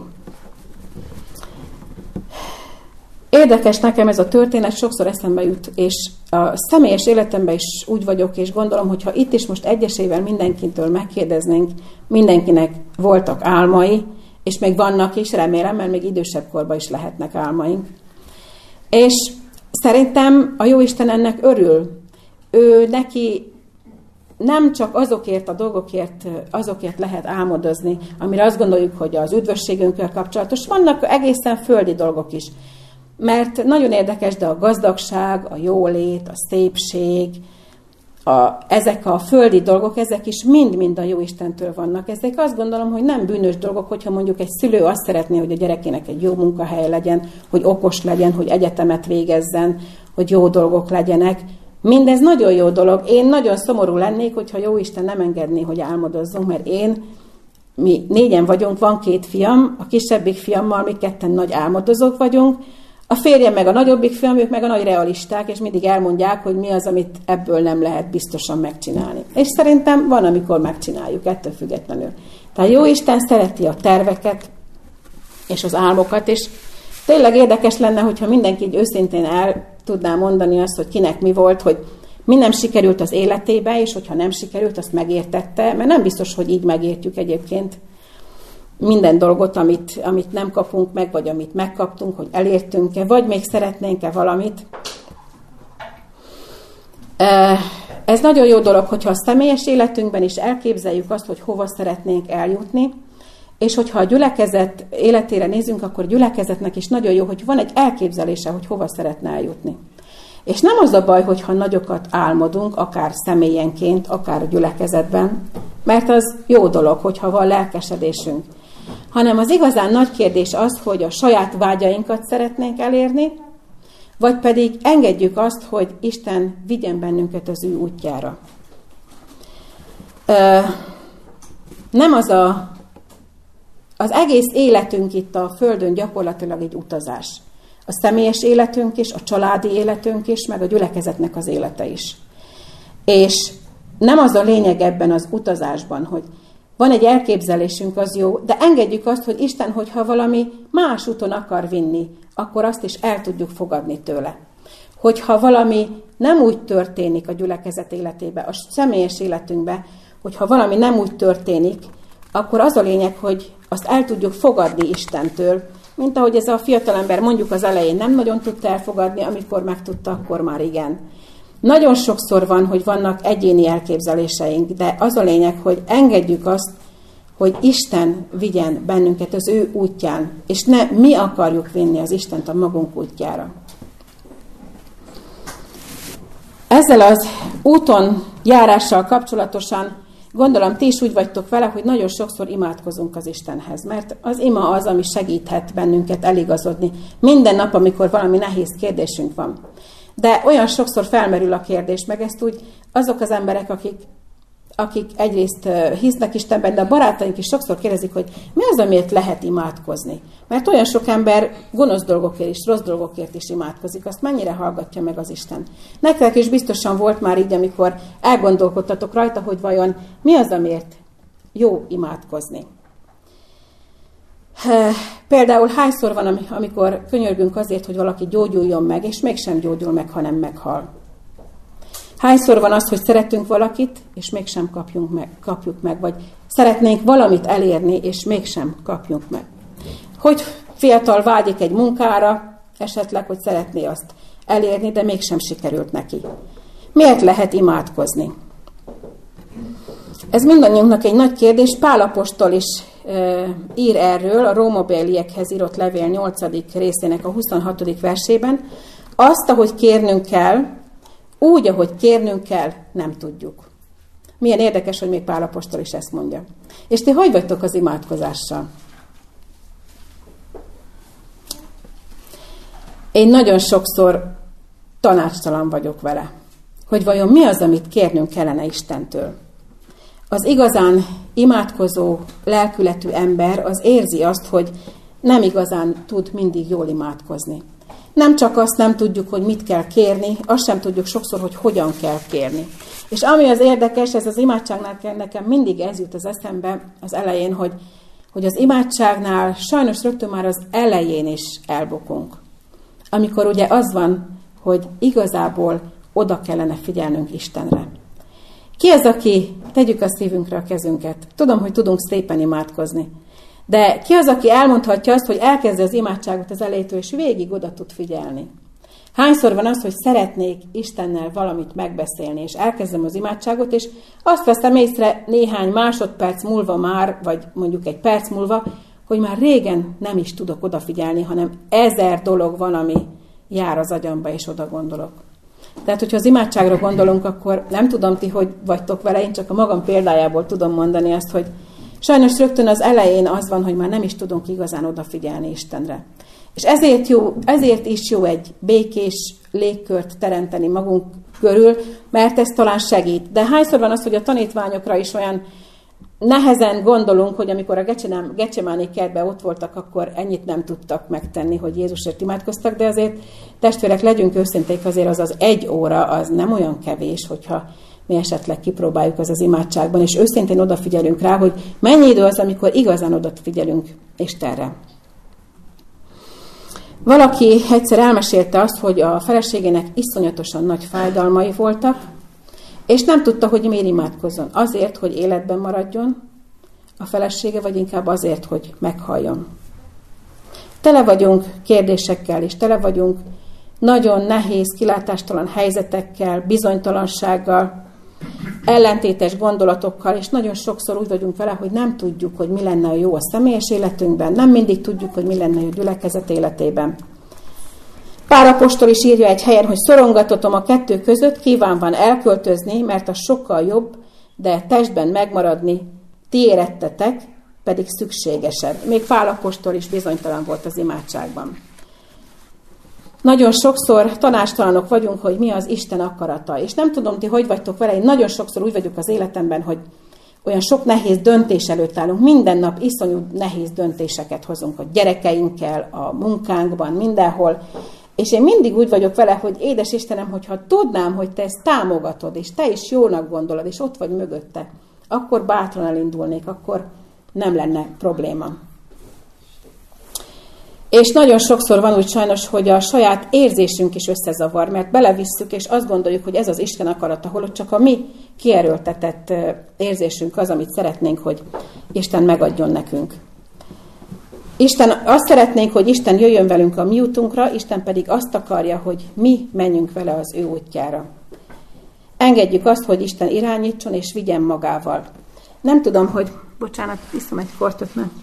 Érdekes nekem ez a történet, sokszor eszembe jut, és a személyes életemben is úgy vagyok, és gondolom, hogy ha itt is most egyesével mindenkitől megkérdeznénk, mindenkinek voltak álmai, és még vannak is, remélem, mert még idősebb korban is lehetnek álmaink. És szerintem a Jóisten ennek örül. Ő neki nem csak azokért a dolgokért, azokért lehet álmodozni, amire azt gondoljuk, hogy az üdvösségünkkel kapcsolatos. Vannak egészen földi dolgok is. Mert nagyon érdekes, de a gazdagság, a jólét, a szépség, a, ezek a földi dolgok, ezek is mind-mind a Jóistentől vannak. Ezek azt gondolom, hogy nem bűnös dolgok, hogyha mondjuk egy szülő azt szeretné, hogy a gyerekének egy jó munkahely legyen, hogy okos legyen, hogy egyetemet végezzen, hogy jó dolgok legyenek. Mindez nagyon jó dolog. Én nagyon szomorú lennék, hogyha Jóisten nem engedné, hogy álmodozzunk, mert én, mi négyen vagyunk, van két fiam, a kisebbik fiammal mi ketten nagy álmodozók vagyunk, a férjem meg a nagyobbik fiam, ők meg a nagy realisták, és mindig elmondják, hogy mi az, amit ebből nem lehet biztosan megcsinálni. És szerintem van, amikor megcsináljuk, ettől függetlenül. Tehát Jóisten szereti a terveket és az álmokat, és tényleg érdekes lenne, hogyha mindenki így őszintén el tudná mondani azt, hogy kinek mi volt, hogy mi nem sikerült az életébe, és hogyha nem sikerült, azt megértette, mert nem biztos, hogy így megértjük egyébként minden dolgot, amit, amit nem kapunk meg, vagy amit megkaptunk, hogy elértünk-e, vagy még szeretnénk-e valamit. Ez nagyon jó dolog, hogyha a személyes életünkben is elképzeljük azt, hogy hova szeretnénk eljutni, és hogyha a gyülekezet életére nézünk, akkor a gyülekezetnek is nagyon jó, hogy van egy elképzelése, hogy hova szeretne eljutni. És nem az a baj, hogyha nagyokat álmodunk, akár személyenként, akár a gyülekezetben, mert az jó dolog, hogyha van lelkesedésünk. Hanem az igazán nagy kérdés az, hogy a saját vágyainkat szeretnénk elérni, vagy pedig engedjük azt, hogy Isten vigyen bennünket az ő útjára. Nem az a... Az egész életünk itt a Földön gyakorlatilag egy utazás. A személyes életünk is, a családi életünk is, meg a gyülekezetnek az élete is. És nem az a lényeg ebben az utazásban, hogy van egy elképzelésünk, az jó, de engedjük azt, hogy Isten, hogyha valami más úton akar vinni, akkor azt is el tudjuk fogadni tőle. Hogyha valami nem úgy történik a gyülekezet életébe, a személyes életünkbe, hogyha valami nem úgy történik, akkor az a lényeg, hogy azt el tudjuk fogadni Istentől, mint ahogy ez a fiatalember mondjuk az elején nem nagyon tudta elfogadni, amikor megtudta, akkor már igen. Nagyon sokszor van, hogy vannak egyéni elképzeléseink, de az a lényeg, hogy engedjük azt, hogy Isten vigyen bennünket az ő útján, és ne mi akarjuk vinni az Istent a magunk útjára. Ezzel az úton járással kapcsolatosan gondolom, ti is úgy vagytok vele, hogy nagyon sokszor imádkozunk az Istenhez, mert az ima az, ami segíthet bennünket eligazodni. Minden nap, amikor valami nehéz kérdésünk van. De olyan sokszor felmerül a kérdés, meg ezt úgy azok az emberek, akik, akik egyrészt hisznek Istenben, de a barátaink is sokszor kérdezik, hogy mi az, amiért lehet imádkozni. Mert olyan sok ember gonosz dolgokért is, rossz dolgokért is imádkozik, azt mennyire hallgatja meg az Isten. Nektek is biztosan volt már így, amikor elgondolkodtatok rajta, hogy vajon mi az, amiért jó imádkozni. Például hányszor van, amikor könyörgünk azért, hogy valaki gyógyuljon meg, és mégsem gyógyul meg, hanem meghal. Hányszor van az, hogy szeretünk valakit, és mégsem kapjunk meg, kapjuk meg, vagy szeretnénk valamit elérni, és mégsem kapjuk meg. Hogy fiatal vágyik egy munkára, esetleg, hogy szeretné azt elérni, de mégsem sikerült neki. Miért lehet imádkozni? Ez mindannyiunknak egy nagy kérdés. Pál apostol is e, ír erről a rómabéliekhez írott levél nyolcadik részének a huszonhatodik versében. Azt, ahogy kérnünk kell, úgy, ahogy kérnünk kell, nem tudjuk. Milyen érdekes, hogy még Pál apostol is ezt mondja. És ti hogy vagytok az imádkozással? Én nagyon sokszor tanácstalan vagyok vele, hogy vajon mi az, amit kérnünk kellene Istentől. Az igazán imádkozó lelkületű ember az érzi azt, hogy nem igazán tud mindig jól imádkozni. Nem csak azt nem tudjuk, hogy mit kell kérni, azt sem tudjuk sokszor, hogy hogyan kell kérni. És ami az érdekes, ez az imádságnál nekem mindig ez jut az eszembe az elején, hogy, hogy az imádságnál sajnos rögtön már az elején is elbukunk. Amikor ugye az van, hogy igazából oda kellene figyelnünk Istenre. Ki az, aki, tegyük a szívünkre a kezünket. Tudom, hogy tudunk szépen imádkozni. De ki az, aki elmondhatja azt, hogy elkezdi az imádságot az elejétől, és végig oda tud figyelni? Hányszor van az, hogy szeretnék Istennel valamit megbeszélni, és elkezdem az imádságot, és azt veszem észre néhány másodperc múlva már, vagy mondjuk egy perc múlva, hogy már régen nem is tudok odafigyelni, hanem ezer dolog van, ami jár az agyamba, és oda gondolok. Tehát, hogyha az imádságra gondolunk, akkor nem tudom ti, hogy vagytok vele, én csak a magam példájából tudom mondani azt, hogy sajnos rögtön az elején az van, hogy már nem is tudunk igazán odafigyelni Istenre. És ezért, jó, ezért is jó egy békés légkört teremteni magunk körül, mert ez talán segít. De hányszor van az, hogy a tanítványokra is olyan nehezen gondolunk, hogy amikor a Gecsemáné kertben ott voltak, akkor ennyit nem tudtak megtenni, hogy Jézusért imádkoztak, de azért testvérek, legyünk őszinték, azért az az egy óra, az nem olyan kevés, hogyha mi esetleg kipróbáljuk az az imádságban, és őszintén odafigyelünk rá, hogy mennyi idő az, amikor igazán odafigyelünk Istenre. Valaki egyszer elmesélte azt, hogy a feleségének iszonyatosan nagy fájdalmai voltak, és nem tudta, hogy miért imádkozzon. Azért, hogy életben maradjon a felesége, vagy inkább azért, hogy meghalljon. Tele vagyunk kérdésekkel, és tele vagyunk nagyon nehéz, kilátástalan helyzetekkel, bizonytalansággal, ellentétes gondolatokkal, és nagyon sokszor úgy vagyunk vele, hogy nem tudjuk, hogy mi lenne a jó a személyes életünkben, nem mindig tudjuk, hogy mi lenne a gyülekezet életében. Pál apostol is írja egy helyen, hogy szorongatom a kettő között, kívánván elköltözni, mert az sokkal jobb, de testben megmaradni ti érettetek, pedig szükségesebb. Még Pál apostol is bizonytalan volt az imádságban. Nagyon sokszor tanástalanok vagyunk, hogy mi az Isten akarata. És nem tudom, ti hogy vagytok vele, én nagyon sokszor úgy vagyok az életemben, hogy olyan sok nehéz döntés előtt állunk. Minden nap iszonyú nehéz döntéseket hozunk a gyerekeinkkel, a munkánkban, mindenhol. És én mindig úgy vagyok vele, hogy édes Istenem, hogyha tudnám, hogy te ezt támogatod, és te is jónak gondolod, és ott vagy mögötte, akkor bátran elindulnék, akkor nem lenne probléma. És nagyon sokszor van úgy sajnos, hogy a saját érzésünk is összezavar, mert belevisszük, és azt gondoljuk, hogy ez az Isten akarata, holott csak a mi kierőltetett érzésünk az, amit szeretnénk, hogy Isten megadjon nekünk. Isten, azt szeretnénk, hogy Isten jöjjön velünk a mi útunkra, Isten pedig azt akarja, hogy mi menjünk vele az ő útjára. Engedjük azt, hogy Isten irányítson és vigyen magával. Nem tudom, hogy... Bocsánat, iszom egy kortot, mert...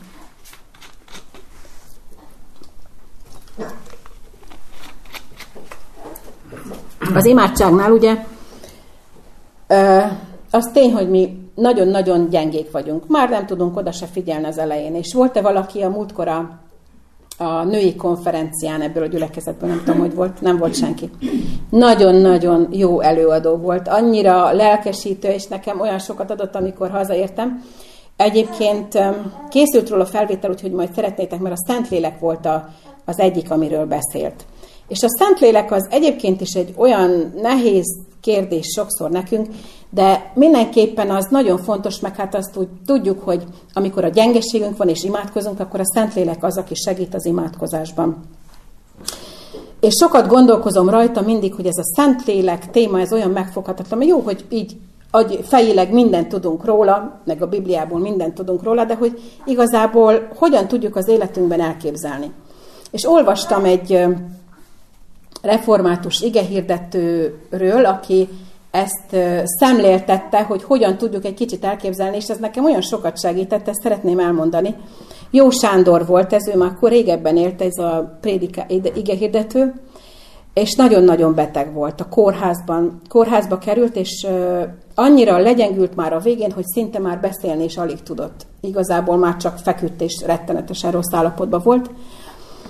Az imádságnál ugye az tény, hogy mi nagyon-nagyon gyengék vagyunk. Már nem tudunk oda se figyelni az elején. És volt-e valaki a múltkor a, a női konferencián ebből a gyülekezetből, nem tudom, hogy volt, nem volt senki. Nagyon-nagyon jó előadó volt. Annyira lelkesítő, és nekem olyan sokat adott, amikor hazaértem. Egyébként készült róla felvétel, úgyhogy majd szeretnétek, mert a Szentlélek volt a, az egyik, amiről beszélt. És a Szentlélek az egyébként is egy olyan nehéz kérdés sokszor nekünk, de mindenképpen az nagyon fontos, meg hát azt úgy tudjuk, hogy amikor a gyengeségünk van és imádkozunk, akkor a Szentlélek az, aki segít az imádkozásban. És sokat gondolkozom rajta mindig, hogy ez a Szentlélek téma, ez olyan megfoghatatlan, mert jó, hogy így fejileg mindent tudunk róla, meg a Bibliából mindent tudunk róla, de hogy igazából hogyan tudjuk az életünkben elképzelni. És olvastam egy református igehirdetőről, aki ezt szemléltette, hogy hogyan tudjuk egy kicsit elképzelni, és ez nekem olyan sokat segített, ezt szeretném elmondani. Jó Sándor volt ez, ő már akkor régebben élt, ez a prédika, igehirdető, és nagyon-nagyon beteg volt. A kórházban, kórházba került, és annyira legyengült már a végén, hogy szinte már beszélni is alig tudott. Igazából már csak feküdt, és rettenetesen rossz állapotban volt.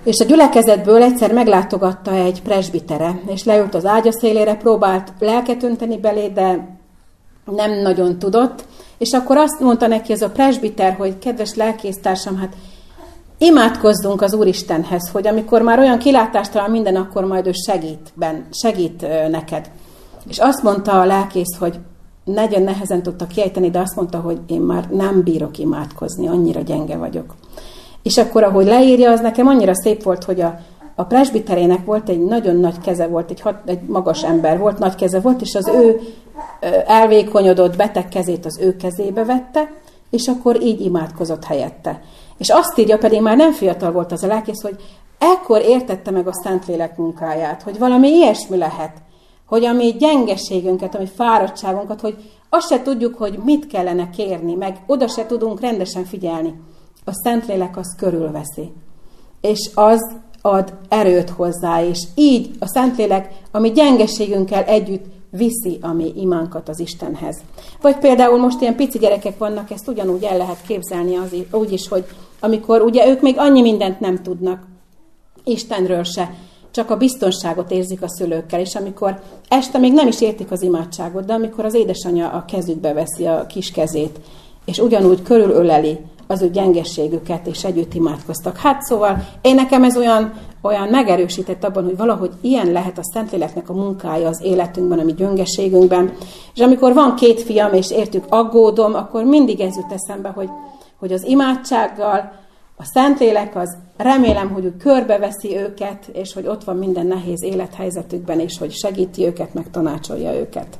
És a gyülekezetből egyszer meglátogatta egy presbitere, és leült az ágya szélére, próbált lelket önteni belé, de nem nagyon tudott. És akkor azt mondta neki ez a presbiter, hogy kedves lelkésztársam, hát imádkozzunk az Úristenhez, hogy amikor már olyan kilátástalan minden, akkor majd ő segít, ben, segít neked. És azt mondta a lelkész, hogy nagyon nehezen tudta kiejteni, de azt mondta, hogy én már nem bírok imádkozni, annyira gyenge vagyok. És akkor, ahogy leírja, az nekem annyira szép volt, hogy a, a presbiterének volt egy nagyon nagy keze volt, egy, hat, egy magas ember volt, nagy keze volt, és az ő elvékonyodott beteg kezét az ő kezébe vette, és akkor így imádkozott helyette. És azt írja, pedig már nem fiatal volt az a lelkész, hogy ekkor értette meg a Szentlélek munkáját, hogy valami ilyesmi lehet, hogy a mi gyengeségünket, a mi fáradtságunkat, hogy azt se tudjuk, hogy mit kellene kérni, meg oda se tudunk rendesen figyelni. A Szentlélek az körülveszi, és az ad erőt hozzá, és így a Szentlélek a mi gyengeségünkkel együtt viszi a mi imánkat az Istenhez. Vagy például most ilyen pici gyerekek vannak, ezt ugyanúgy el lehet képzelni az, úgy is, hogy amikor ugye ők még annyi mindent nem tudnak Istenről se, csak a biztonságot érzik a szülőkkel, és amikor este még nem is értik az imádságot, de amikor az édesanyja a kezükbe veszi a kis kezét, és ugyanúgy körülöleli az ő gyengességüket, és együtt imádkoztak. Hát szóval én nekem ez olyan, olyan megerősített abban, hogy valahogy ilyen lehet a Szentléleknek a munkája az életünkben, a mi gyöngeségünkben. És amikor van két fiam, és értük aggódom, akkor mindig ez jut eszembe, hogy, hogy az imádsággal a Szentlélek az remélem, hogy ő körbeveszi őket, és hogy ott van minden nehéz élethelyzetükben, és hogy segíti őket, meg tanácsolja őket.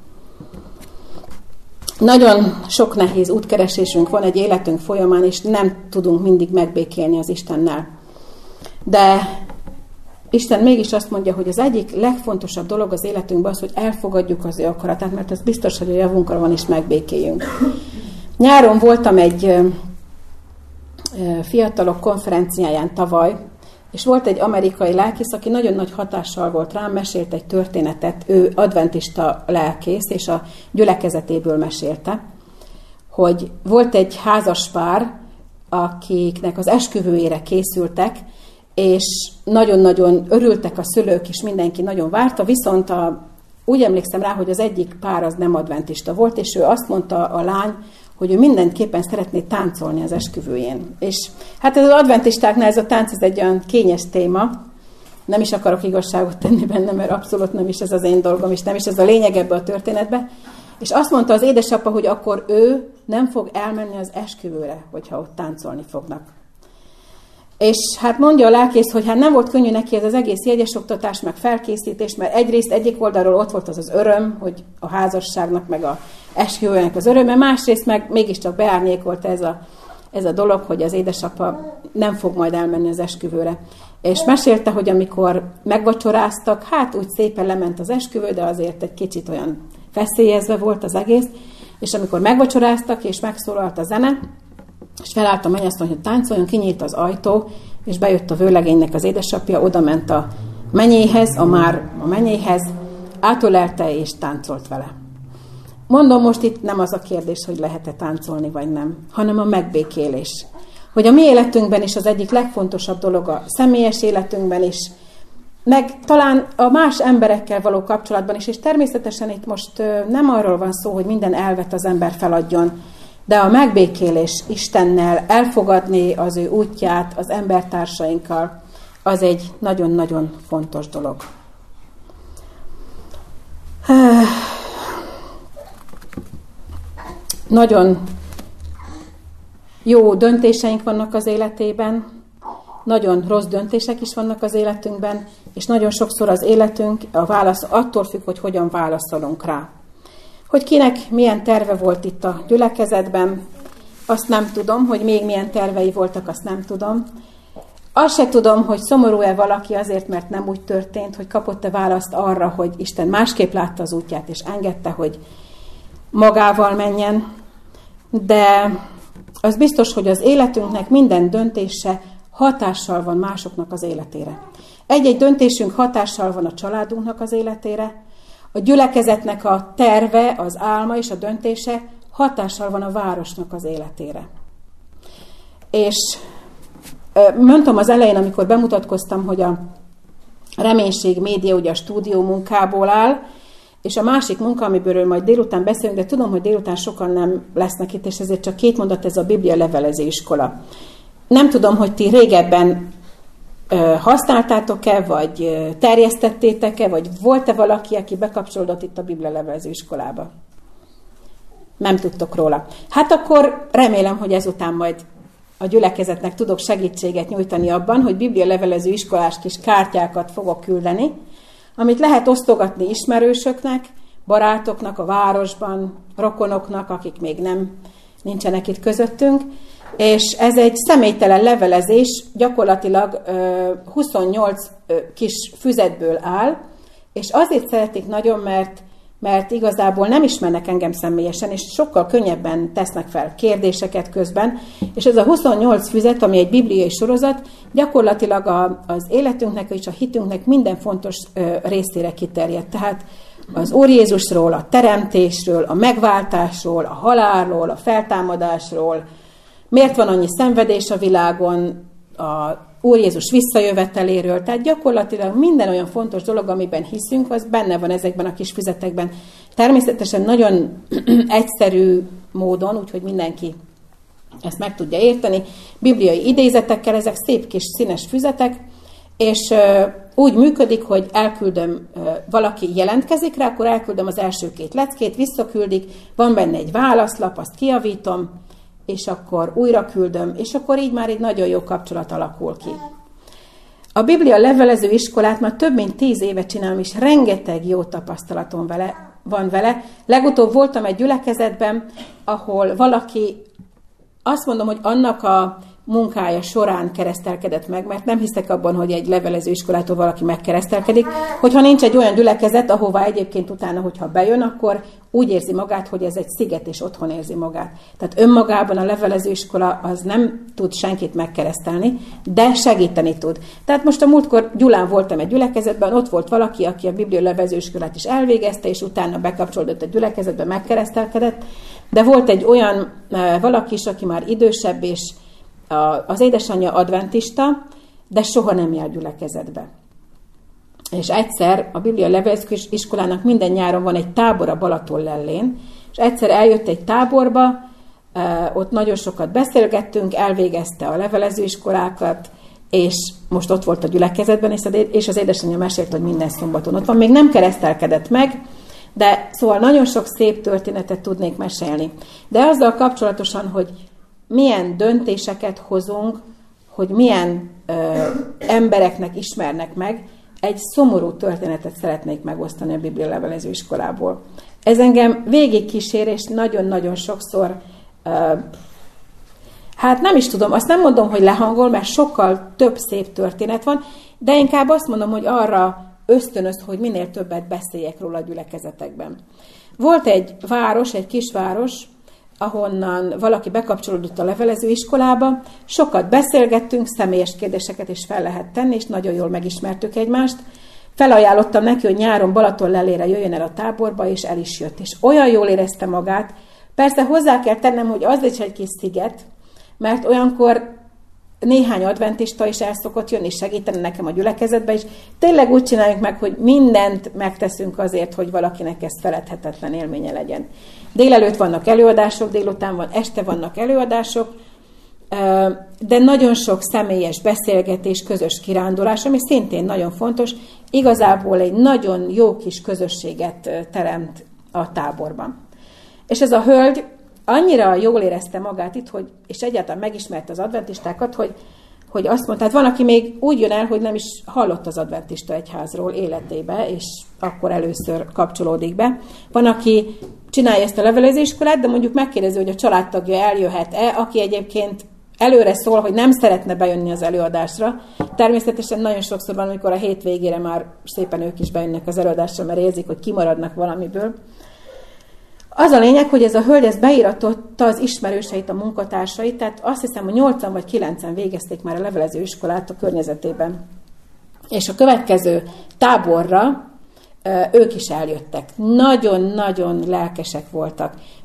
Nagyon sok nehéz útkeresésünk van egy életünk folyamán, és nem tudunk mindig megbékélni az Istennel. De Isten mégis azt mondja, hogy az egyik legfontosabb dolog az életünkben az, hogy elfogadjuk az ő akaratát, mert ez biztos, hogy a javunkra van, és megbékéljünk. Nyáron voltam egy fiatalok konferenciáján tavaly, és volt egy amerikai lelkész, aki nagyon nagy hatással volt rám, mesélt egy történetet, ő adventista lelkész, és a gyülekezetéből mesélte, hogy volt egy házas pár, akiknek az esküvőjére készültek, és nagyon-nagyon örültek a szülők, és mindenki nagyon várta, viszont a, úgy emlékszem rá, hogy az egyik pár az nem adventista volt, és ő azt mondta a lány, hogy ő mindenképpen szeretné táncolni az esküvőjén. És hát ez az adventistáknál ez a tánc ez egy olyan kényes téma, nem is akarok igazságot tenni benne, mert abszolút nem is ez az én dolgom, és nem is ez a lényeg ebbe a történetbe. És azt mondta az édesapa, hogy akkor ő nem fog elmenni az esküvőre, hogyha ott táncolni fognak. És hát mondja a lelkész, hogy hát nem volt könnyű neki ez az egész jegyesoktatás, meg felkészítés, mert egyrészt egyik oldalról ott volt az az öröm, hogy a házasságnak, meg a esküvőnek az öröme, másrészt meg mégiscsak beárnyékolt ez a, ez a dolog, hogy az édesapa nem fog majd elmenni az esküvőre. És mesélte, hogy amikor megvacsoráztak, hát úgy szépen lement az esküvő, de azért egy kicsit olyan feszélyezve volt az egész, és amikor megvacsoráztak, és megszólalt a zene, és felállt a mennyasszony, hogy táncoljon, kinyílt az ajtó, és bejött a vőlegénynek az édesapja, oda ment a menyéhez, a már a menyéhez, átölelte és táncolt vele. Mondom, most itt nem az a kérdés, hogy lehet-e táncolni, vagy nem, hanem a megbékélés. Hogy a mi életünkben is az egyik legfontosabb dolog a személyes életünkben is, meg talán a más emberekkel való kapcsolatban is, és természetesen itt most nem arról van szó, hogy minden elvet az ember feladjon, de a megbékélés Istennel, elfogadni az ő útját az embertársainkkal, az egy nagyon-nagyon fontos dolog. Nagyon jó döntéseink vannak az életében, nagyon rossz döntések is vannak az életünkben, és nagyon sokszor az életünk a válasz attól függ, hogy hogyan válaszolunk rá. Hogy kinek milyen terve volt itt a gyülekezetben, azt nem tudom, hogy még milyen tervei voltak, azt nem tudom. Azt se tudom, hogy szomorú-e valaki azért, mert nem úgy történt, hogy kapott-e választ arra, hogy Isten másképp látta az útját, és engedte, hogy magával menjen. De az biztos, hogy az életünknek minden döntése hatással van másoknak az életére. Egy-egy döntésünk hatással van a családunknak az életére, a gyülekezetnek a terve, az álma és a döntése hatással van a városnak az életére. És Mondtam az elején, amikor bemutatkoztam, hogy a Reménység Média ugye a stúdió munkából áll, és a másik munka, amiből majd délután beszélünk, de tudom, hogy délután sokan nem lesznek itt, és ezért csak két mondat, ez a Biblia levelező iskola. Nem tudom, hogy ti régebben használtátok-e, vagy terjesztettétek-e, vagy volt-e valaki, aki bekapcsolódott itt a Biblia levelező iskolába? Nem tudtok róla. Hát akkor remélem, hogy ezután majd a gyülekezetnek tudok segítséget nyújtani abban, hogy Biblia levelező iskolás kis kártyákat fogok küldeni, amit lehet osztogatni ismerősöknek, barátoknak a városban, rokonoknak, akik még nem nincsenek itt közöttünk, és ez egy személytelen levelezés, gyakorlatilag huszonnyolc kis füzetből áll, és azért szeretik nagyon, mert, mert igazából nem ismernek engem személyesen, és sokkal könnyebben tesznek fel kérdéseket közben, és ez a huszonnyolc füzet, ami egy bibliai sorozat, gyakorlatilag a, az életünknek és a hitünknek minden fontos részére kiterjed. Tehát az Úr Jézusról, a teremtésről, a megváltásról, a halálról, a feltámadásról, miért van annyi szenvedés a világon, a Úr Jézus visszajöveteléről, tehát gyakorlatilag minden olyan fontos dolog, amiben hiszünk, az benne van ezekben a kis füzetekben. Természetesen nagyon egyszerű módon, úgyhogy mindenki ezt meg tudja érteni, bibliai idézetekkel, ezek szép kis színes füzetek, és úgy működik, hogy elküldöm, valaki jelentkezik rá, akkor elküldöm az első két leckét, visszaküldik, van benne egy válaszlap, azt kijavítom, és akkor újra küldöm, és akkor így már egy nagyon jó kapcsolat alakul ki. A Biblia levelező iskolát már több mint tíz éve csinálom, és rengeteg jó tapasztalatom vele, van vele. Legutóbb voltam egy gyülekezetben, ahol valaki, azt mondom, hogy annak a munkája során keresztelkedett meg, mert nem hiszek abban, hogy egy levelező iskolától valaki megkeresztelkedik, hogyha nincs egy olyan gyülekezet, ahová egyébként utána, hogyha bejön, akkor úgy érzi magát, hogy ez egy sziget, és otthon érzi magát. Tehát önmagában a levelező iskola az nem tud senkit megkeresztelni, de segíteni tud. Tehát most a múltkor Gyulán voltam egy gyülekezetben, ott volt valaki, aki a Biblia levelező iskolát is elvégezte, és utána bekapcsolódott a gyülekezetbe, megkeresztelkedett, de volt egy olyan valaki is, aki már idősebb, és az édesanyja adventista, de soha nem jár gyülekezetbe. És egyszer a Biblia levelező iskolának minden nyáron van egy tábor a Balatonlellén, és egyszer eljött egy táborba, ott nagyon sokat beszélgettünk, elvégezte a levelezőiskolákat, és most ott volt a gyülekezetben, és az édesanyja mesélt, hogy minden szombaton ott van. Még nem keresztelkedett meg, de szóval nagyon sok szép történetet tudnék mesélni. De azzal kapcsolatosan, hogy milyen döntéseket hozunk, hogy milyen ö, embereknek ismernek meg, egy szomorú történetet szeretnék megosztani a Biblia levelező iskolából. Ez engem végigkísér, és nagyon-nagyon sokszor, ö, hát nem is tudom, azt nem mondom, hogy lehangol, mert sokkal több szép történet van, de inkább azt mondom, hogy arra ösztönöz, hogy minél többet beszéljek róla a gyülekezetekben. Volt egy város, egy kisváros, ahonnan valaki bekapcsolódott a levelező iskolába, sokat beszélgettünk, személyes kérdéseket is fel lehet tenni, és nagyon jól megismertük egymást. Felajánlottam neki, hogy nyáron Balatonlellére jöjjön el a táborba, és el is jött. És olyan jól érezte magát. Persze hozzá kell tennem, hogy az is egy kis sziget, mert olyankor néhány adventista is el szokott jönni, segíteni nekem a gyülekezetbe, és tényleg úgy csináljuk meg, hogy mindent megteszünk azért, hogy valakinek ez feledhetetlen élménye legyen. Délelőtt vannak előadások, délután van, este vannak előadások, de nagyon sok személyes beszélgetés, közös kirándulás, ami szintén nagyon fontos, igazából egy nagyon jó kis közösséget teremt a táborban. És ez a hölgy annyira jól érezte magát itt, hogy, és egyáltalán megismerte az adventistákat, hogy, hogy azt mondta, hát van, aki még úgy jön el, hogy nem is hallott az adventista egyházról életébe, és akkor először kapcsolódik be. Van, aki csinálja ezt a levelezőiskolát, de mondjuk megkérdezi, hogy a családtagja eljöhet-e, aki egyébként előre szól, hogy nem szeretne bejönni az előadásra. Természetesen nagyon sokszor van, amikor a hétvégére már szépen ők is bejönnek az előadásra, mert érzik, hogy kimaradnak valamiből. Az a lényeg, hogy ez a hölgy ezt beíratotta az ismerőseit, a munkatársait, tehát azt hiszem, hogy nyolcan vagy kilencen végezték már a levelező iskolát a környezetében. És a következő táborra ők is eljöttek. Nagyon-nagyon lelkesek voltak.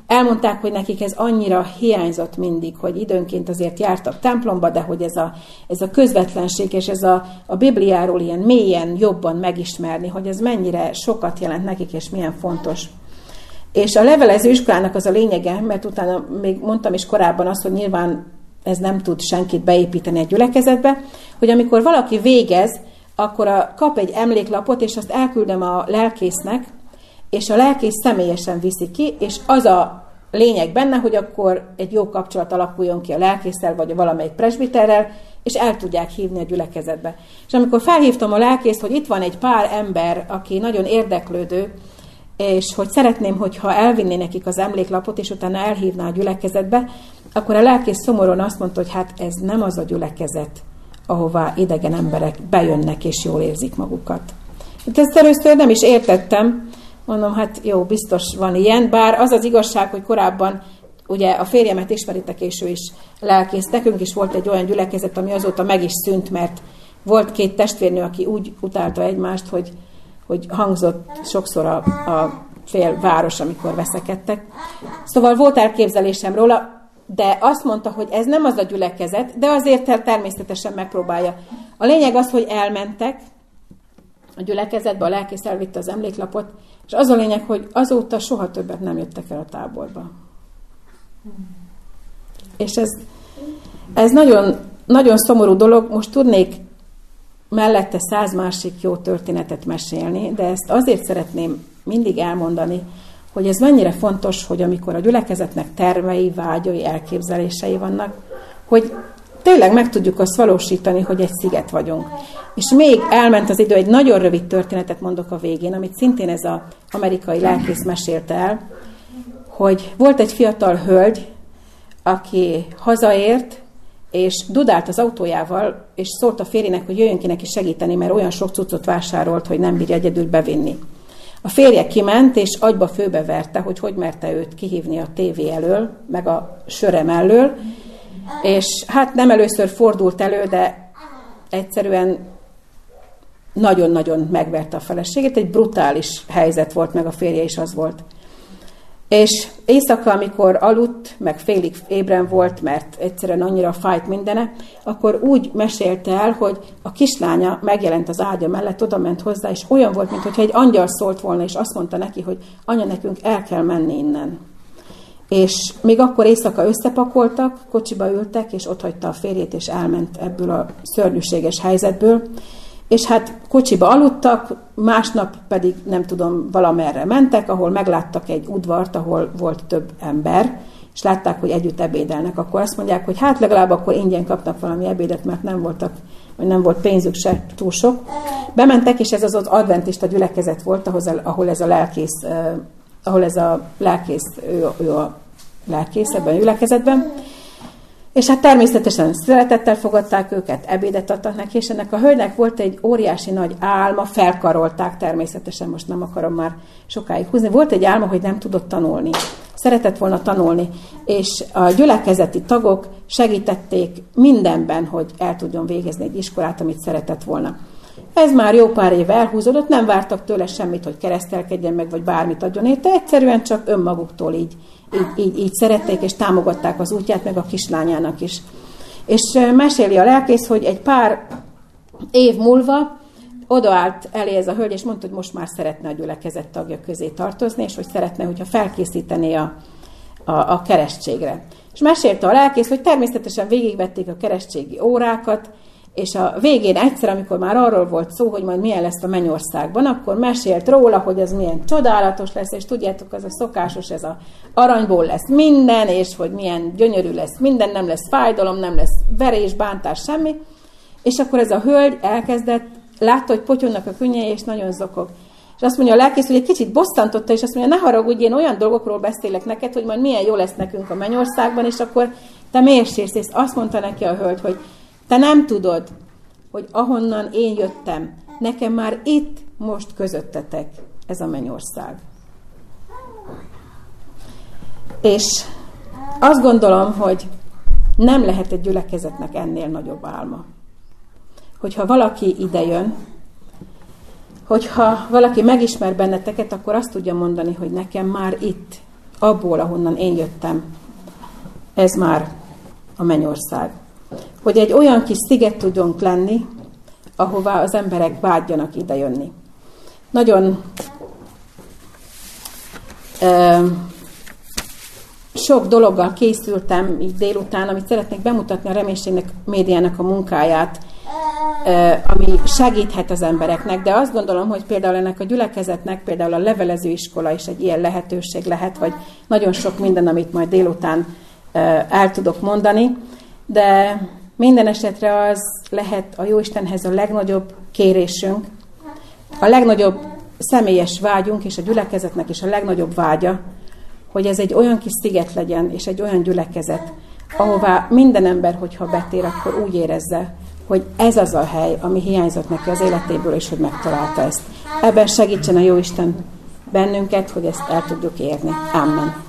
Elmondták, hogy nekik ez annyira hiányzott mindig, hogy időnként azért jártak templomba, de hogy ez a, ez a közvetlenség és ez a, a Bibliáról ilyen mélyen, jobban megismerni, hogy ez mennyire sokat jelent nekik, és milyen fontos. És a levelező iskolának az a lényege, mert utána még mondtam is korábban azt, hogy nyilván ez nem tud senkit beépíteni egy gyülekezetbe, hogy amikor valaki végez, akkor a, kap egy emléklapot, és azt elküldöm a lelkésznek, és a lelkész személyesen viszi ki, és az a lényeg benne, hogy akkor egy jó kapcsolat alakuljon ki a lelkésszel, vagy a valamelyik presbiterrel, és el tudják hívni a gyülekezetbe. És amikor felhívtam a lelkészt, hogy itt van egy pár ember, aki nagyon érdeklődő, és hogy szeretném, hogyha elvinné nekik az emléklapot, és utána elhívná a gyülekezetbe, akkor a lelkész szomorúan azt mondta, hogy hát ez nem az a gyülekezet, ahová idegen emberek bejönnek, és jól érzik magukat. Hát ezt először nem is értettem, mondom, hát jó, biztos van ilyen, bár az az igazság, hogy korábban, ugye a férjemet ismeritek, és ő is lelkész, nekünk is volt egy olyan gyülekezet, ami azóta meg is szűnt, mert volt két testvérnő, aki úgy utálta egymást, hogy, hogy hangzott sokszor a, a fél város, amikor veszekedtek. Szóval volt elképzelésem róla, de azt mondta, hogy ez nem az a gyülekezet, de azért természetesen megpróbálja. A lényeg az, hogy elmentek a gyülekezetbe, a lelkész elvitte az emléklapot, és az a lényeg, hogy azóta soha többet nem jöttek el a táborba. És ez, ez nagyon, nagyon szomorú dolog. Most tudnék mellette száz másik jó történetet mesélni, de ezt azért szeretném mindig elmondani, hogy ez mennyire fontos, hogy amikor a gyülekezetnek tervei, vágyai, elképzelései vannak, hogy tényleg meg tudjuk azt valósítani, hogy egy sziget vagyunk. És még elment az idő, egy nagyon rövid történetet mondok a végén, amit szintén ez az amerikai lelkész mesélte el, hogy volt egy fiatal hölgy, aki hazaért, és dudált az autójával, és szólt a férjének, hogy jöjjön ki neki segíteni, mert olyan sok cuccot vásárolt, hogy nem bírja egyedül bevinni. A férje kiment, és agyba főbeverte, hogy hogy merte őt kihívni a tévé elől, meg a söre mellől, és hát nem először fordult elő, de egyszerűen nagyon-nagyon megverte a feleségét, egy brutális helyzet volt, meg a férje is az volt. És éjszaka, amikor aludt, meg félig ébren volt, mert egyszerűen annyira fájt mindene, akkor úgy mesélte el, hogy a kislánya megjelent az ágya mellett, oda ment hozzá, és olyan volt, mintha egy angyal szólt volna, és azt mondta neki, hogy anya, nekünk el kell menni innen. És még akkor éjszaka összepakoltak, kocsiba ültek, és otthagyta a férjét, és elment ebből a szörnyűséges helyzetből. És hát kocsiba aludtak, másnap pedig nem tudom, valamerre mentek, ahol megláttak egy udvart, ahol volt több ember, és látták, hogy együtt ebédelnek. Akkor azt mondják, hogy hát legalább akkor ingyen kapnak valami ebédet, mert nem voltak, vagy nem volt pénzük se túl sok. Bementek, és ez az az adventista gyülekezet volt, ahol ez a lelkész, ahol ez a lelkész, ő, ő a lelkész ebben a gyülekezetben. És hát természetesen szeretettel fogadták őket, ebédet adtak neki, és ennek a hölgynek volt egy óriási nagy álma, felkarolták természetesen, most nem akarom már sokáig húzni. Volt egy álma, hogy nem tudott tanulni. Szeretett volna tanulni, és a gyülekezeti tagok segítették mindenben, hogy el tudjon végezni egy iskolát, amit szeretett volna. Ez már jó pár éve elhúzódott, nem vártak tőle semmit, hogy keresztelkedjen meg, vagy bármit adjon érte, egyszerűen csak önmaguktól így, így, így, így szerették, és támogatták az útját, meg a kislányának is. És meséli a lelkész, hogy egy pár év múlva odaállt elé ez a hölgy, és mondta, hogy most már szeretne a gyülekezet tagja közé tartozni, és hogy szeretne, hogyha felkészítené a, a, a keresztségre. És mesélte a lelkész, hogy természetesen végigvették a keresztségi órákat, és a végén egyszer, amikor már arról volt szó, hogy majd milyen lesz a mennyországban, akkor mesélt róla, hogy ez milyen csodálatos lesz, és tudjátok, az a szokásos, ez a aranyból lesz minden, és hogy milyen gyönyörű lesz minden, nem lesz fájdalom, nem lesz verés, bántás, semmi. És akkor ez a hölgy elkezdett, látta, hogy potyognak a könnyei, és nagyon zokog. És azt mondja a lelkész, hogy egy kicsit bosszantotta, és azt mondja, ne haragudj, én olyan dolgokról beszélek neked, hogy majd milyen jó lesz nekünk a mennyországban, és akkor te miért sírsz? És azt mondta neki a hölgy, hogy te nem tudod, hogy ahonnan én jöttem, nekem már itt, most közöttetek ez a mennyország. És azt gondolom, hogy nem lehet egy gyülekezetnek ennél nagyobb álma. Hogyha valaki idejön, hogyha valaki megismer benneteket, akkor azt tudja mondani, hogy nekem már itt abból, ahonnan én jöttem, ez már a mennyország. Hogy egy olyan kis sziget tudjunk lenni, ahová az emberek vágyjanak idejönni. Nagyon ö, sok dologgal készültem így délután, amit szeretnék bemutatni a Reménységnek médiának a munkáját, ö, ami segíthet az embereknek, de azt gondolom, hogy például ennek a gyülekezetnek, például a levelező iskola is egy ilyen lehetőség lehet, vagy nagyon sok minden, amit majd délután ö, el tudok mondani, de minden esetre az lehet a Jóistenhez a legnagyobb kérésünk, a legnagyobb személyes vágyunk, és a gyülekezetnek is a legnagyobb vágya, hogy ez egy olyan kis sziget legyen, és egy olyan gyülekezet, ahová minden ember, hogyha betér, akkor úgy érezze, hogy ez az a hely, ami hiányzott neki az életéből, és hogy megtalálta ezt. Ebben segítsen a Jóisten bennünket, hogy ezt el tudjuk érni. Amen.